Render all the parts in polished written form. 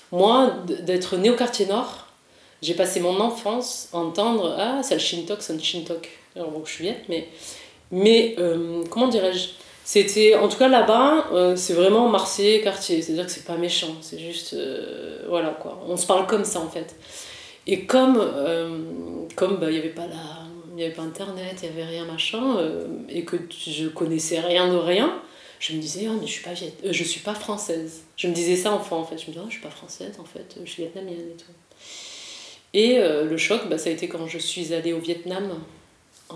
Moi, d'être née au quartier nord, j'ai passé mon enfance à entendre ah, ça le Shintok, ça le Shintok. Alors bon, je suis viette, mais comment dirais-je? C'était, en tout cas là-bas, c'est vraiment Marseille quartier, c'est-à-dire que c'est pas méchant, c'est juste, voilà quoi, on se parle comme ça en fait. Et comme bah, il y avait pas il y avait pas internet, il y avait rien machin, et que je connaissais rien de rien, je me disais, ah, mais je suis pas française. Je me disais ça enfant en fait, je me disais, ah, je suis pas française en fait, je suis vietnamienne et tout. Et le choc, bah, ça a été quand je suis allée au Vietnam en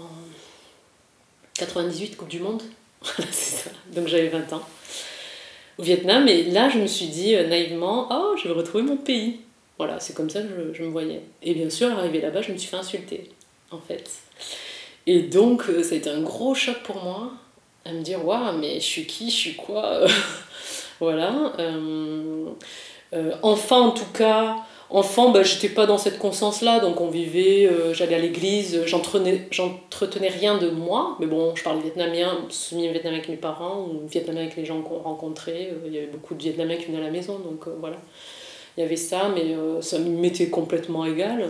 98, Coupe du Monde. Voilà, c'est ça. Donc j'avais 20 ans. Au Vietnam, et là je me suis dit naïvement, oh, je vais retrouver mon pays. Voilà, c'est comme ça que je me voyais. Et bien sûr, arrivé là-bas, je me suis fait insulter, en fait. Et donc, ça a été un gros choc pour moi, à me dire, waouh, mais je suis qui, je suis quoi. Voilà. Enfant, en tout cas, enfant, bah, j'étais pas dans cette conscience-là, donc on vivait, j'allais à l'église, j'entretenais rien de moi, mais bon, je parlais vietnamien, semi-vietnamien avec mes parents, ou vietnamien avec les gens qu'on rencontrait, il y avait beaucoup de vietnamiens qui venaient à la maison, donc voilà. Il y avait ça, mais ça m'était complètement égal.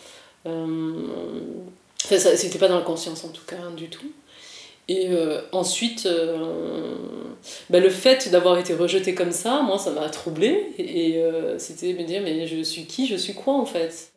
Enfin, c'était pas dans la conscience en tout cas, hein, du tout. Et ensuite, bah, le fait d'avoir été rejetée comme ça, moi, ça m'a troublée. Et c'était me dire, mais je suis qui, je suis quoi en fait?